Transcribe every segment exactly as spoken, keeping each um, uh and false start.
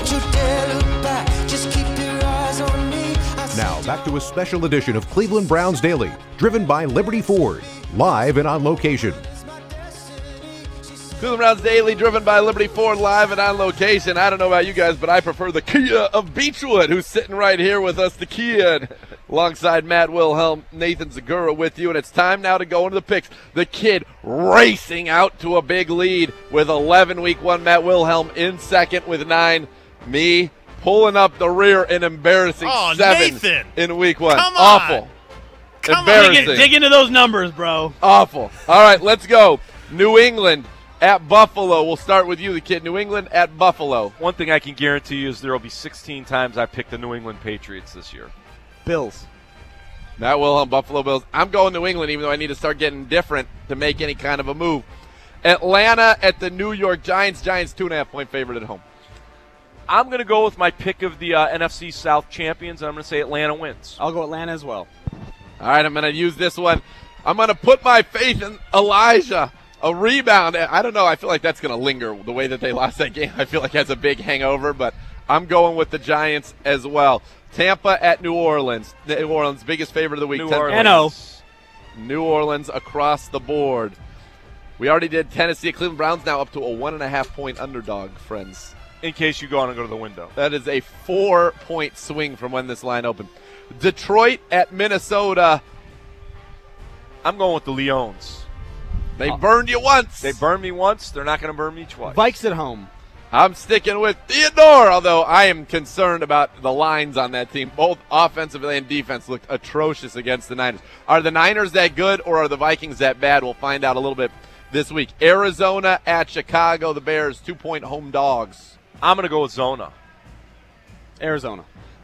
Don't you dare look back, just keep your eyes on me. Now, back to a special edition of Cleveland Browns Daily, driven by Liberty Ford, live and on location. Cleveland Browns Daily, driven by Liberty Ford, live and on location. I don't know about you guys, but I prefer the Kia of Beechwood, who's sitting right here with us, the Kia, alongside Matt Wilhelm, Nathan Zagura with you, and it's time now to go into the picks. The Kid racing out to a big lead with eleven, week one. Matt Wilhelm in second with nine. Me pulling up the rear in embarrassing oh, seven Nathan. in week one. Come on. Awful. Come embarrassing. on. Dig, dig into those numbers, bro. Awful. All right, let's go. New England at Buffalo. We'll start with you, the Kid. New England at Buffalo. One thing I can guarantee you is there will be sixteen times I pick the New England Patriots this year. Bills. Matt Wilhelm, Buffalo Bills. I'm going New England, even though I need to start getting different to make any kind of a move. Atlanta at the New York Giants. Giants two and a half point favorite at home. I'm going to go with my pick of the uh, N F C South champions, and I'm going to say Atlanta wins. I'll go Atlanta as well. All right, I'm going to use this one. I'm going to put my faith in Elijah. A rebound. I don't know. I feel like that's going to linger. The way that they lost that game, I feel like has a big hangover, but I'm going with the Giants as well. Tampa at New Orleans. New Orleans, biggest favorite of the week. New ten Orleans. N O. New Orleans across the board. We already did Tennessee. Cleveland Browns now up to a one and a half point underdog, friends. In case you go on and go to the window. That is a four-point swing from when this line opened. Detroit at Minnesota. I'm going with the Leons. They burned you once. They burned me once. They're not going to burn me twice. Vikes at home. I'm sticking with Theodore, although I am concerned about the lines on that team. Both offensively and defense looked atrocious against the Niners. Are the Niners that good or are the Vikings that bad? We'll find out a little bit this week. Arizona at Chicago. The Bears, two-point home dogs. I'm going to go with Zona. Arizona.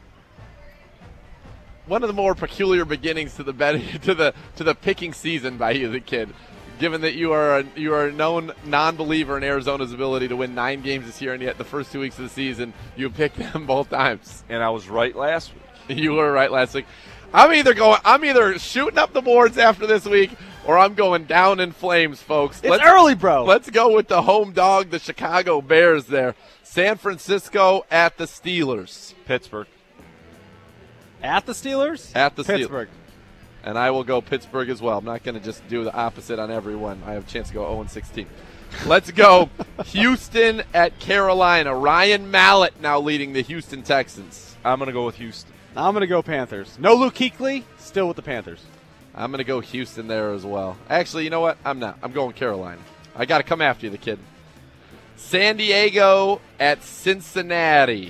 One of the more peculiar beginnings to the bet, to the to the picking season by you, the Kid. Given that you are a, you are a known non-believer in Arizona's ability to win nine games this year, and yet the first two weeks of the season you picked them both times. And I was right last week. You were right last week. I'm either going. I'm either shooting up the boards after this week, or I'm going down in flames, folks. It's let's, early, bro. Let's go with the home dog, the Chicago Bears. There, San Francisco at the Steelers. Pittsburgh. At the Steelers? At the Pittsburgh. Steelers. And I will go Pittsburgh as well. I'm not going to just do the opposite on everyone. I have a chance to go oh and sixteen. Let's go Houston at Carolina. Ryan Mallett now leading the Houston Texans. I'm going to go with Houston. I'm going to go Panthers. No Luke Kuechly, still with the Panthers. I'm going to go Houston there as well. Actually, you know what? I'm not. I'm going Carolina. I got to come after you, the Kid. San Diego at Cincinnati.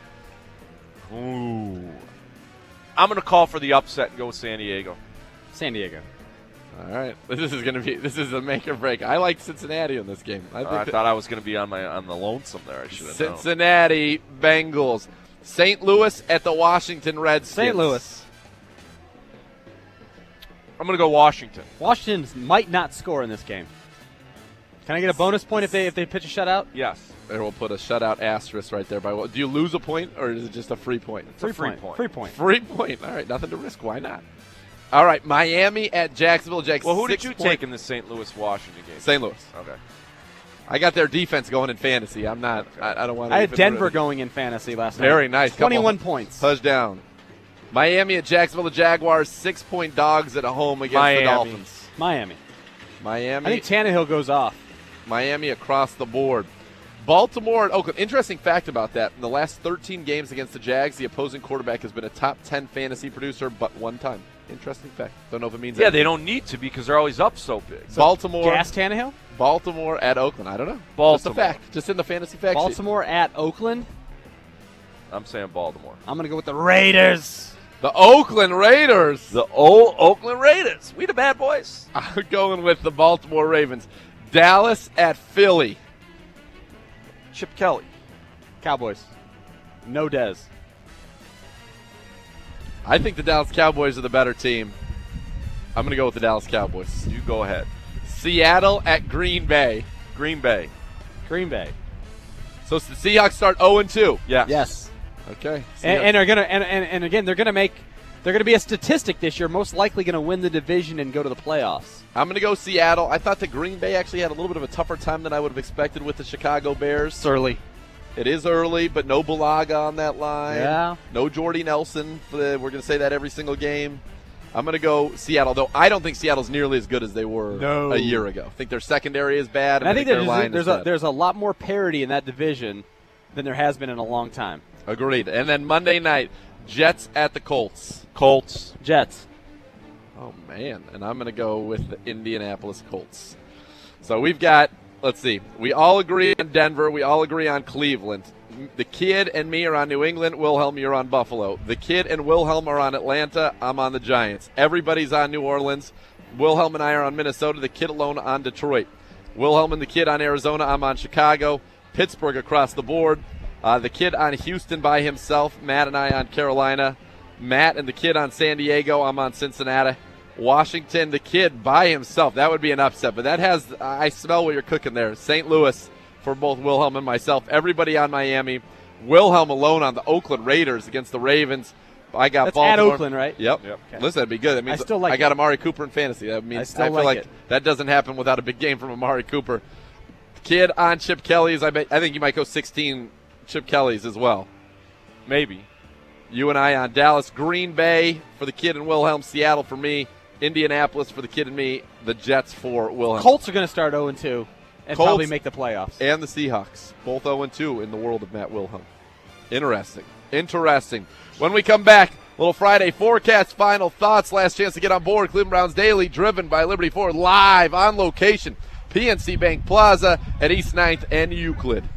Ooh. I'm going to call for the upset and go with San Diego. San Diego. All right. This is going to be this is a make or break. I like Cincinnati in this game. I, think uh, I thought I was going to be on my on the lonesome there. I should have known. Cincinnati Bengals. Saint Louis at the Washington Redskins. Saint Louis. I'm going to go Washington. Washington might not score in this game. Can I get a bonus point if they if they pitch a shutout? Yes. There, we'll put a shutout asterisk right there. By what? Do you lose a point, or is it just a free point? Free, a free point. point. Free point. Free point. All right, nothing to risk. Why not? All right, Miami at Jacksonville. Jackson. Well, who did you point. take in the Saint Louis-Washington game? Saint Louis. Okay. I got their defense going in fantasy. I'm not. I, I don't want to. I had Denver going in fantasy last night. Very nice. twenty-one Couple points. Touchdown. Miami at Jacksonville. The Jaguars six-point dogs at home against Miami. the Dolphins. Miami. Miami. I think Tannehill goes off. Miami across the board. Baltimore and Oakland. Interesting fact about that. In the last thirteen games against the Jags, the opposing quarterback has been a top ten fantasy producer but one time. Interesting fact. Don't know if it means Yeah, anything. they don't need to because they're always up so big. So Baltimore. Gas Tannehill? Baltimore at Oakland. I don't know. Baltimore. Just a fact. Just in the fantasy fact sheet. Baltimore at Oakland? I'm saying Baltimore. I'm going to go with the Raiders. The Oakland Raiders. The old Oakland Raiders. We the bad boys. I'm going with the Baltimore Ravens. Dallas at Philly. Chip Kelly. Cowboys. No Dez. I think the Dallas Cowboys are the better team. I'm going to go with the Dallas Cowboys. You go ahead. Seattle at Green Bay. Green Bay. Green Bay. So the Seahawks start oh and two. Yes. Yes. Okay. And, and are gonna and, and, and again they're gonna make they're gonna be a statistic this year, most likely gonna win the division and go to the playoffs. I'm going to go Seattle. I thought that Green Bay actually had a little bit of a tougher time than I would have expected with the Chicago Bears. Surly. It is early, but no Bulaga on that line. Yeah. No Jordy Nelson. For the, we're going to say that every single game. I'm going to go Seattle, though I don't think Seattle's nearly as good as they were No. a year ago. I think their secondary is bad. And I think their there's, line there's is a bad. there's a lot more parity in that division than there has been in a long time. Agreed. And then Monday night, Jets at the Colts. Colts. Jets. Oh, man. And I'm going to go with the Indianapolis Colts. So we've got, let's see, we all agree on Denver. We all agree on Cleveland. The kid and me are on New England. Wilhelm, you're on Buffalo. The kid and Wilhelm are on Atlanta. I'm on the Giants. Everybody's on New Orleans. Wilhelm and I are on Minnesota. The kid alone on Detroit. Wilhelm and the kid on Arizona. I'm on Chicago. Pittsburgh across the board. Uh, the kid on Houston by himself. Matt and I on Carolina. Matt and the kid on San Diego. I'm on Cincinnati. Washington, the kid by himself. That would be an upset, but that has, I smell what you're cooking there. Saint Louis for both Wilhelm and myself. Everybody on Miami. Wilhelm alone on the Oakland Raiders against the Ravens. I got That's Baltimore. at Oakland, right? Yep. Yep. Okay. Listen, that'd be good. That means I still like I got it. Amari Cooper in fantasy. That means I still feel like like it. that doesn't happen without a big game from Amari Cooper. Kid on Chip Kelly's. I bet. I think you might go sixteen Chip Kelly's as well. Maybe. You and I on Dallas, Green Bay for the kid and Wilhelm, Seattle for me, Indianapolis for the kid and me, the Jets for Wilhelm. Colts are going to start oh and two and Colts probably make the playoffs. And the Seahawks, both oh and two in the world of Matt Wilhelm. Interesting. Interesting. When we come back, little Friday forecast, final thoughts, last chance to get on board. Cleveland Browns Daily, driven by Liberty Ford, live on location, P N C Bank Plaza at East ninth and Euclid.